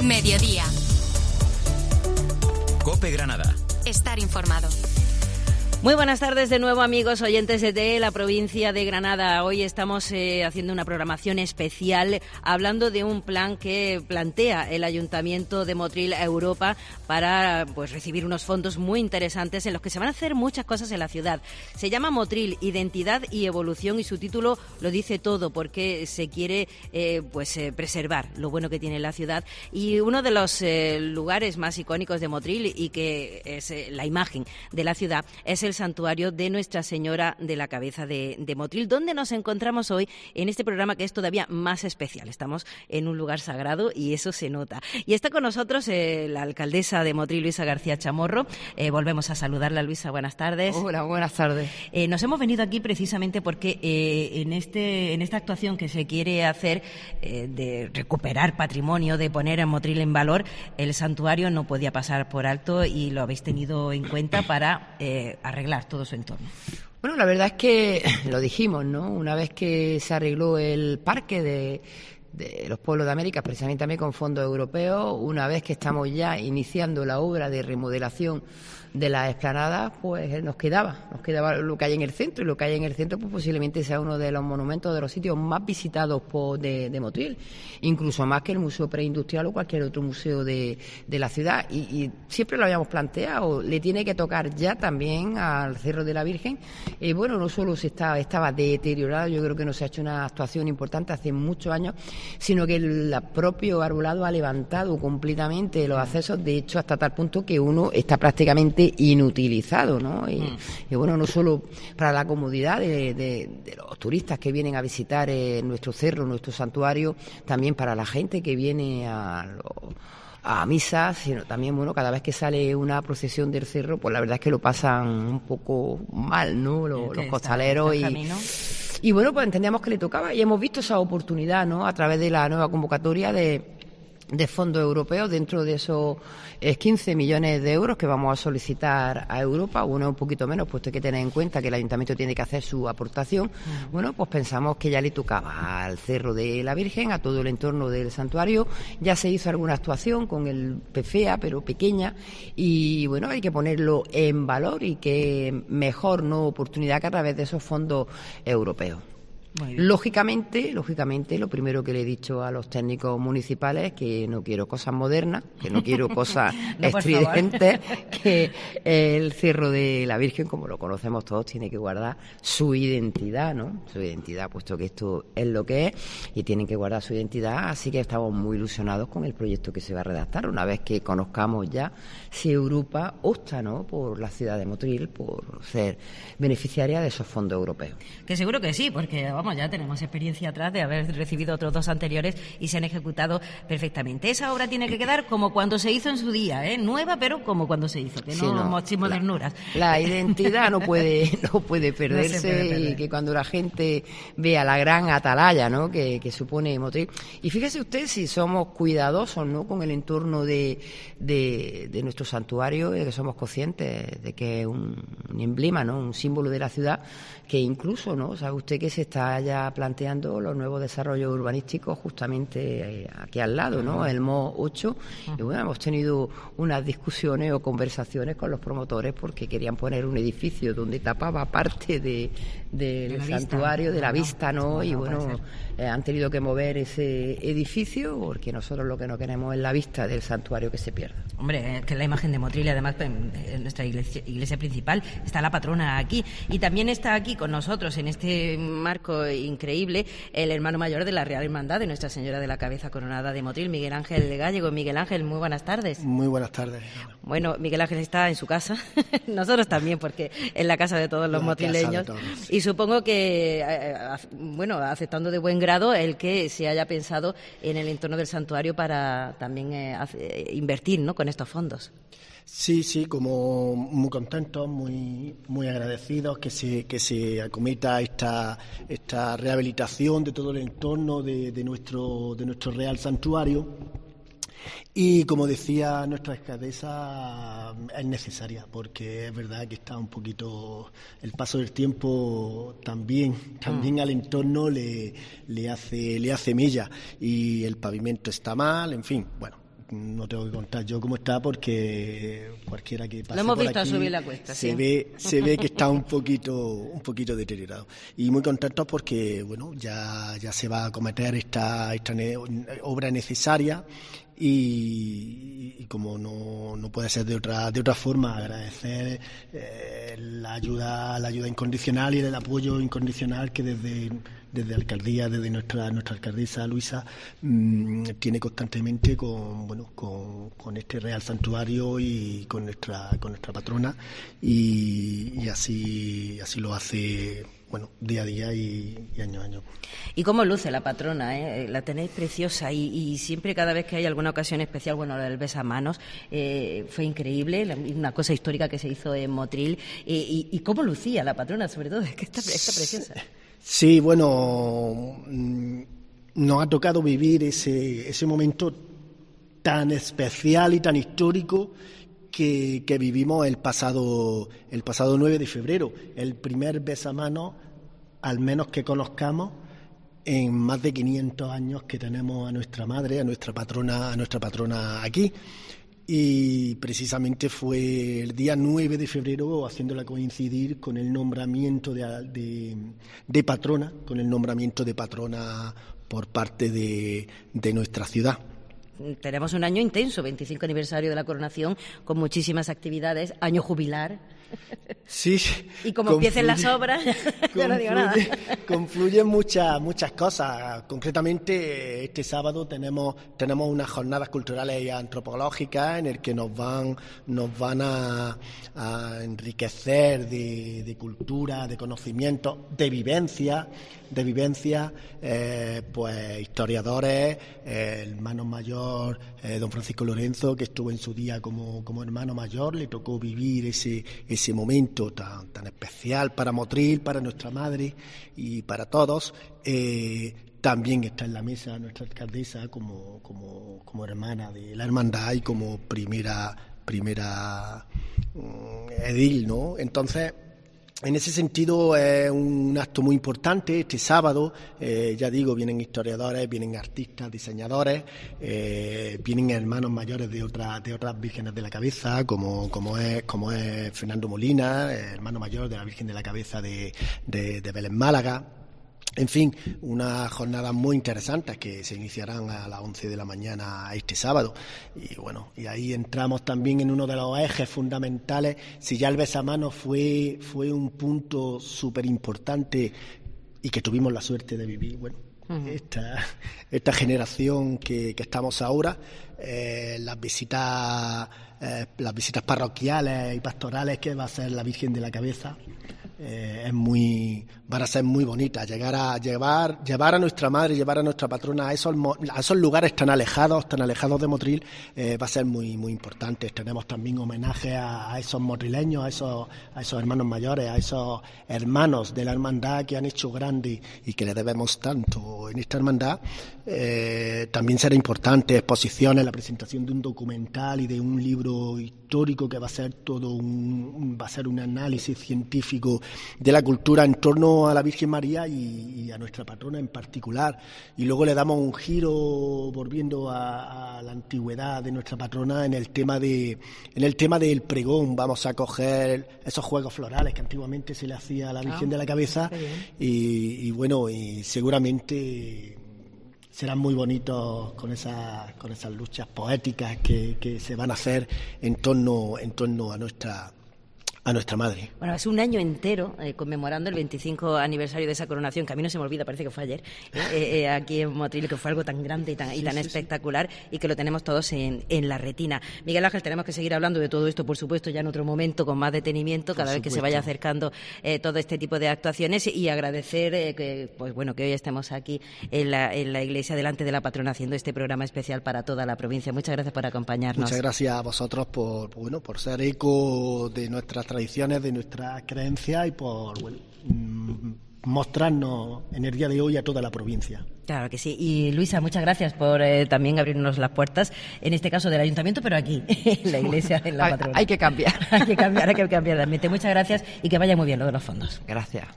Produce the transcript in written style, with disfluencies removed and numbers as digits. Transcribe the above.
Mediodía. COPE Granada. Estar informado. Muy buenas tardes de nuevo, amigos oyentes de la provincia de Granada. Hoy estamos haciendo una programación especial hablando de un plan que plantea el Ayuntamiento de Motril a Europa para recibir unos fondos muy interesantes en los que se van a hacer muchas cosas en la ciudad. Se llama Motril, Identidad y Evolución, y su título lo dice todo, porque se quiere preservar lo bueno que tiene la ciudad. Y uno de los lugares más icónicos de Motril, y que es la imagen de la ciudad, es el santuario de Nuestra Señora de la Cabeza de Motril, donde nos encontramos hoy en este programa, que es todavía más especial. Estamos en un lugar sagrado y eso se nota. Y está con nosotros la alcaldesa de Motril, Luisa García Chamorro. Volvemos a saludarla, Luisa. Buenas tardes. Hola, buenas tardes. Nos hemos venido aquí precisamente porque en esta actuación que se quiere hacer de recuperar patrimonio, de poner a Motril en valor, el santuario no podía pasar por alto, y lo habéis tenido en cuenta para arreglar todo su entorno. Bueno, la verdad es que lo dijimos, ¿no? Una vez que se arregló el parque de los pueblos de América, precisamente también con fondos europeos, una vez que estamos ya iniciando la obra de remodelación de las explanadas, pues nos quedaba lo que hay en el centro, y lo que hay en el centro pues posiblemente sea uno de los monumentos, de los sitios más visitados de Motril, incluso más que el Museo Preindustrial o cualquier otro museo de la ciudad, y siempre lo habíamos planteado, le tiene que tocar ya también al Cerro de la Virgen. No solo estaba deteriorado, yo creo que no se ha hecho una actuación importante hace muchos años, sino que el propio arbolado ha levantado completamente los accesos, de hecho hasta tal punto que uno está prácticamente inutilizado, ¿no? Y no solo para la comodidad de los turistas que vienen a visitar nuestro cerro, nuestro santuario, también para la gente que viene a misas, sino también, cada vez que sale una procesión del cerro, pues la verdad es que lo pasan un poco mal, ¿no? Los costaleros y pues entendíamos que le tocaba, y hemos visto esa oportunidad, ¿no? A través de la nueva convocatoria de fondos europeos, dentro de esos 15 millones de euros que vamos a solicitar a Europa, un poquito menos, puesto hay que tener en cuenta que el Ayuntamiento tiene que hacer su aportación. Pues pensamos que ya le tocaba al Cerro de la Virgen, a todo el entorno del santuario. Ya se hizo alguna actuación con el PFEA, pero pequeña, y hay que ponerlo en valor, y que mejor oportunidad que a través de esos fondos europeos. Lógicamente, lo primero que le he dicho a los técnicos municipales es que no quiero cosas modernas, que no quiero cosas estridentes, que el Cerro de la Virgen, como lo conocemos todos, tiene que guardar su identidad, ¿no? Su identidad, puesto que esto es lo que es, y tienen que guardar su identidad, así que estamos muy ilusionados con el proyecto que se va a redactar, una vez que conozcamos ya si Europa opta, ¿no?, por la ciudad de Motril, por ser beneficiaria de esos fondos europeos. Que seguro que sí, porque ya tenemos experiencia atrás de haber recibido otros dos anteriores y se han ejecutado perfectamente. Esa obra tiene que quedar como cuando se hizo en su día, nueva, pero como cuando se hizo, que no mochimos ternuras. La identidad no puede perderse, y que cuando la gente vea la gran atalaya, ¿no?, que supone Motril. Y fíjese usted si somos cuidadosos, ¿no?, con el entorno de nuestro santuario, que somos conscientes de que es un emblema, ¿no?, un símbolo de la ciudad, que incluso, ¿no?, sabe usted que se está ya planteando los nuevos desarrollos urbanísticos justamente aquí al lado, ¿no?, el MO 8, y hemos tenido unas discusiones o conversaciones con los promotores porque querían poner un edificio donde tapaba parte del santuario, de la vista, ¿no? Y han tenido que mover ese edificio porque nosotros lo que no queremos es la vista del santuario que se pierda. Hombre, que la imagen de Motril, además en nuestra iglesia principal está la patrona aquí, y también está aquí con nosotros en este marco increíble el hermano mayor de la Real Hermandad de Nuestra Señora de la Cabeza Coronada de Motril, Miguel Ángel Gallego. Miguel Ángel, muy buenas tardes. Muy buenas tardes. Bueno, Miguel Ángel está en su casa, nosotros también, porque es la casa de todos los motrileños, y supongo que, aceptando de buen grado el que se haya pensado en el entorno del santuario para también invertir, ¿no?, con estos fondos. Sí, como muy contentos, muy agradecidos que se acometa esta rehabilitación de todo el entorno de nuestro Real Santuario. Y como decía nuestra alcaldesa, es necesaria, porque es verdad que está un poquito, el paso del tiempo también al entorno le hace mella, y el pavimento está mal, en fin, no tengo que contar yo cómo está, porque cualquiera que pase lo hemos por visto aquí a subir la cuesta, se ve que está un poquito deteriorado. Y muy contentos porque bueno, ya se va a acometer esta obra necesaria. Y como no puede ser de otra forma, agradecer la ayuda incondicional y el apoyo incondicional que desde alcaldía, desde nuestra alcaldesa Luisa, tiene constantemente con este Real Santuario y con nuestra patrona, y así lo hace día a día y año a año. ¿Y cómo luce la patrona? La tenéis preciosa y siempre, cada vez que hay alguna ocasión especial, el besamanos fue increíble, una cosa histórica que se hizo en Motril. ¿Y cómo lucía la patrona, sobre todo? Es que está preciosa. Sí, nos ha tocado vivir ese momento tan especial y tan histórico que vivimos el pasado 9 de febrero, el primer besamanos, al menos que conozcamos, en más de 500 años que tenemos a nuestra madre, a nuestra patrona aquí. Y precisamente fue el día 9 de febrero, haciéndola coincidir con el nombramiento de patrona, por parte de nuestra ciudad. Tenemos un año intenso, 25 aniversario de la coronación, con muchísimas actividades, año jubilar. Sí. Y como empiecen las obras, yo no digo nada. Confluyen muchas cosas. Concretamente, este sábado tenemos unas jornadas culturales y antropológicas en el que nos van a enriquecer de cultura, de conocimiento, de vivencia, pues historiadores, el hermano mayor, don Francisco Lorenzo, que estuvo en su día como hermano mayor, le tocó vivir ese momento tan especial para Motril, para nuestra madre y para todos. También está en la mesa nuestra alcaldesa como hermana de la hermandad y como primera edil, ¿no? Entonces, en ese sentido es un acto muy importante este sábado. Ya digo, vienen historiadores, vienen artistas, diseñadores, vienen hermanos mayores de otras vírgenes de la cabeza, como es Fernando Molina, hermano mayor de la Virgen de la Cabeza de Belén Málaga. En fin, unas jornadas muy interesantes que se iniciarán a las 11 de la mañana este sábado. Y ahí entramos también en uno de los ejes fundamentales. Si ya el besamanos fue un punto súper importante y que tuvimos la suerte de vivir, esta generación que estamos ahora, las visitas parroquiales y pastorales que va a hacer la Virgen de la Cabeza, van a ser muy bonitas. Llevar a nuestra madre, llevar a nuestra patrona a esos lugares tan alejados de Motril, va a ser muy, muy importante. Tenemos también homenaje a esos motrileños, a esos hermanos mayores, a esos hermanos de la hermandad que han hecho grande y que le debemos tanto en esta hermandad. También será importante exposiciones, la presentación de un documental y de un libro histórico que va a ser un análisis científico de la cultura en torno a la Virgen María y a nuestra patrona en particular. Y luego le damos un giro volviendo a la antigüedad de nuestra patrona en el tema del pregón. Vamos a coger esos juegos florales que antiguamente se le hacía a la Virgen de la Cabeza y seguramente serán muy bonitos con esas luchas poéticas que se van a hacer en torno a nuestra madre. Bueno, es un año entero conmemorando el 25 aniversario de esa coronación, que a mí no se me olvida, parece que fue ayer, aquí en Motril, que fue algo tan grande y tan espectacular, y que lo tenemos todos en la retina. Miguel Ángel, tenemos que seguir hablando de todo esto, por supuesto, ya en otro momento, con más detenimiento, cada vez que se vaya acercando todo este tipo de actuaciones, y agradecer que hoy estemos aquí en la iglesia, delante de la patrona, haciendo este programa especial para toda la provincia. Muchas gracias por acompañarnos. Muchas gracias a vosotros por ser eco de nuestras tradiciones, de nuestras creencias y por mostrarnos en el día de hoy a toda la provincia. Claro que sí. Y Luisa, muchas gracias por también abrirnos las puertas, en este caso del ayuntamiento, pero aquí, en la iglesia, en la patrona. Hay que cambiar. Hay que cambiar el ambiente. Muchas gracias y que vaya muy bien lo de los fondos. Gracias.